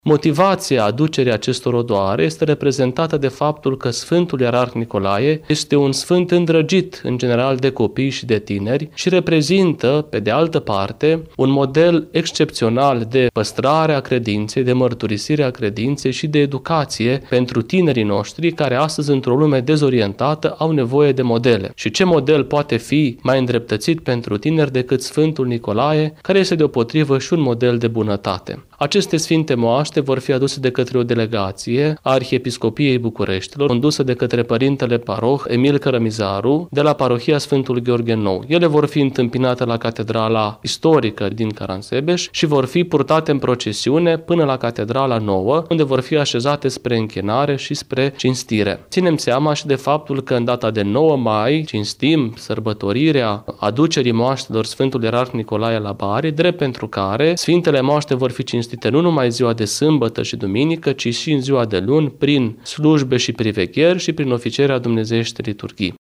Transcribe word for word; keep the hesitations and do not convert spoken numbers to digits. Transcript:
Motivația aducerii acestor odoare este reprezentată de faptul că Sfântul Ierarh Nicolae este un sfânt îndrăgit în general de copii și de tineri și reprezintă, pe de altă parte, un model excepțional de păstrare a credinței, de mărturisire a credinței și de educație pentru tinerii noștri care astăzi, într-o lume dezorientată, au nevoie de modele. Și ce model poate fi mai îndreptățit pentru tineri decât Sfântul Nicolae, care este deopotrivă și un model de bunătate. Aceste sfinte moaște vor fi aduse de către o delegație a Arhiepiscopiei Bucureștilor, condusă de către părintele paroh Emil Cărămizaru, de la parohia Sfântul Gheorghe Nou. Ele vor fi întâmpinate la catedrala istorică din Caransebeș și vor fi purtate în procesiune până la catedrala nouă, unde vor fi așezate spre închinare și spre cinstire. Ținem seama și de faptul că în data de nouă mai cinstim sărbătorirea aducerii moaștelor Sfântului Ierarh Nicolae la Bari, drept pentru care sfintele moaște vor fi cinstite nu numai ziua de sâmbătă și duminică, ci și în ziua de luni, prin slujbe și privegheri și prin oficierea dumnezeiești liturghii.